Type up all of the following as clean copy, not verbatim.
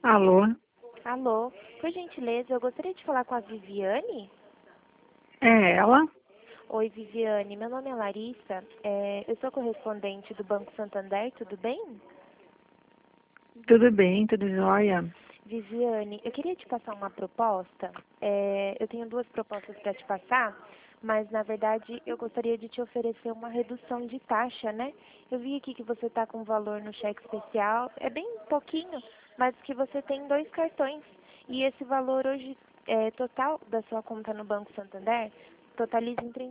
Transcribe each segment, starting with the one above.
Alô? Alô, por gentileza, eu gostaria de falar com a Viviane. É ela? Oi, Viviane, meu nome é Larissa, eu sou correspondente do Banco Santander, tudo bem? Tudo bem, tudo jóia? Viviane, eu queria te passar uma proposta. Eu tenho duas propostas para te passar, mas na verdade eu gostaria de te oferecer uma redução de taxa, né? Eu vi aqui que você está com valor no cheque especial, é bem pouquinho, mas que você tem 2 cartões. E esse valor hoje, total da sua conta no Banco Santander, totaliza em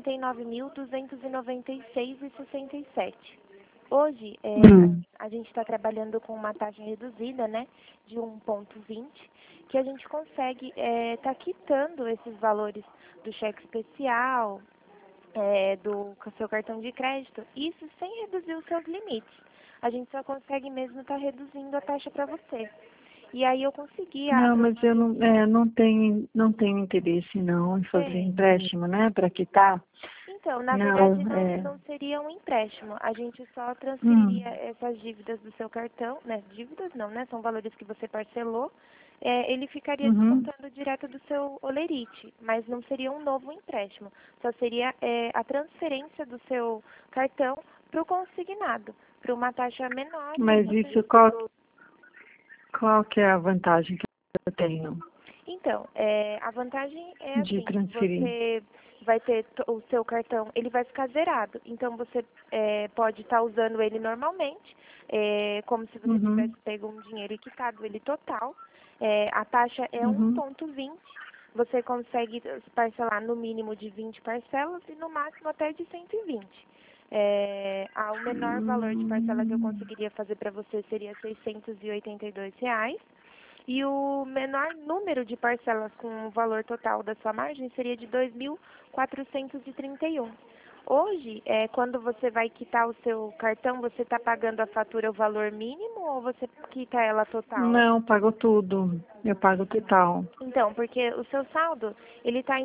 39.296,67. Hoje, Hum. a gente está trabalhando com uma taxa reduzida, né, de 1,20, que a gente consegue tá quitando esses valores do cheque especial, do seu cartão de crédito, isso sem reduzir os seus limites. A gente só consegue mesmo estar reduzindo a taxa para você. E aí eu consegui Não, mas eu aprovar. não tenho interesse não em fazer empréstimo, né, para quitar. Então, na verdade, Não, não seria um empréstimo. A gente só hum, transferiria essas dívidas do seu cartão, né? Dívidas não, né? São valores que você parcelou. Ele ficaria uhum. descontando direto do seu holerite, mas não seria um novo empréstimo. Só seria a transferência do seu cartão para o consignado, para uma taxa menor e aí Mas você. isso, qual que é a vantagem que eu tenho Então, a vantagem é de assim, transferir? você vai ter o seu cartão, ele vai ficar zerado. Então, você pode estar usando ele normalmente, como se você tivesse Uhum, pego um dinheiro e quitado ele total. A taxa é uhum. 1,20. Você consegue parcelar no mínimo de 20 parcelas e no máximo até de 120. O menor valor de parcela que eu Hum, conseguiria fazer para você seria R$ 682. E o menor número de parcelas com o valor total da sua margem seria de 2.431. Hoje, quando você vai quitar o seu cartão, você está pagando a fatura o valor mínimo ou você quita ela total? não, pago tudo. Eu pago total. Então, porque o seu saldo, ele está em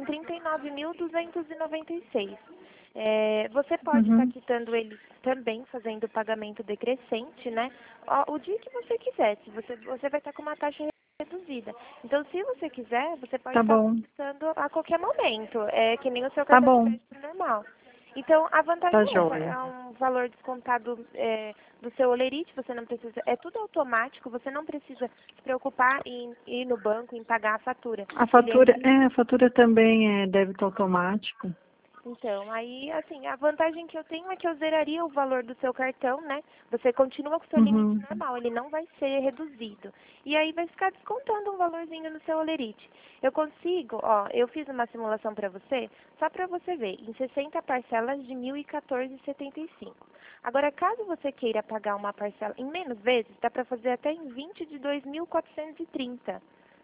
39.296. Você pode estar Uhum. quitando ele também, fazendo o pagamento decrescente, né? O dia que você quiser, se você vai estar com uma taxa reduzida. Então, se você quiser, você pode Tá estar bom, quitando a qualquer momento, é que nem o seu tá cartão de bom, crédito normal. Então, a vantagem tá é essa, jóia. é um valor descontado do seu holerite, você não precisa, é tudo automático, você não precisa se preocupar em ir no banco, em pagar a fatura. A fatura também é débito automático. Então, aí, assim, a vantagem que eu tenho é que eu zeraria o valor do seu cartão, né? Você continua com o seu limite Uhum. normal, ele não vai ser reduzido. E aí vai ficar descontando um valorzinho no seu holerite. Eu consigo, eu fiz uma simulação para você, só para você ver, em 60 parcelas de 1.014,75. Agora, caso você queira pagar uma parcela em menos vezes, dá para fazer até em 20 de 2.430.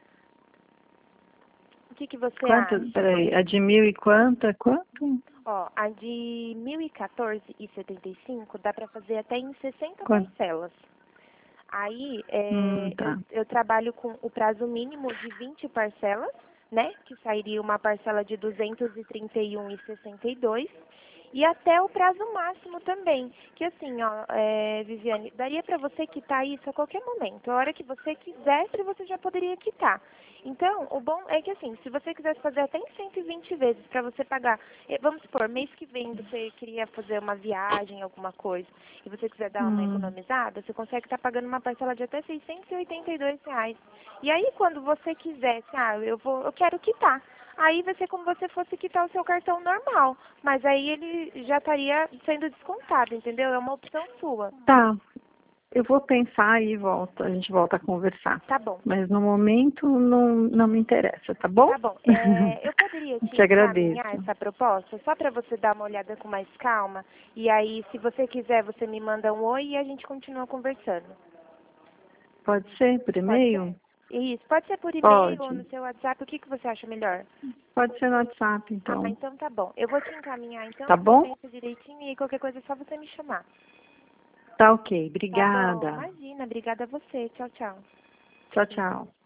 O que você Quanto? acha? Peraí, a de mil e quanto? É quanto? A de 1.014,75 dá para fazer até em 60 Quanto? parcelas. Aí eu, Tá. eu trabalho com o prazo mínimo de 20 parcelas, né? Que sairia uma parcela de 231,62. E até o prazo máximo também. Que assim, Viviane, daria para você quitar isso a qualquer momento. A hora que você quisesse, você já poderia quitar. Então, o bom é que assim, se você quisesse fazer até em 120 vezes para você pagar, vamos supor, mês que vem você queria fazer uma viagem, alguma coisa, e você quiser dar uma Hum. economizada, você consegue estar pagando uma parcela de até R$ 682. E aí, quando você quisesse, eu quero quitar. Aí vai ser como se você fosse quitar o seu cartão normal, mas aí ele já estaria sendo descontado, entendeu? É uma opção sua. Tá. Eu vou pensar e volto. A gente volta a conversar. Tá bom. Mas no momento não me interessa, tá bom? Tá bom. Eu poderia te Te encaminhar agradeço. essa proposta só para você dar uma olhada com mais calma. E aí, se você quiser, você me manda um oi e a gente continua conversando. Pode ser por Pode e-mail? ser? Isso. Pode ser por e-mail ou Pode. no seu WhatsApp. O que você acha melhor? Pode ser no WhatsApp, então. Então tá bom. Eu vou te encaminhar, então Tá você bom? pensa direitinho e qualquer coisa é só você me chamar. Tá ok. Tá bom. Obrigada. Imagina. Obrigada a você. Tchau, tchau. Tchau, tchau.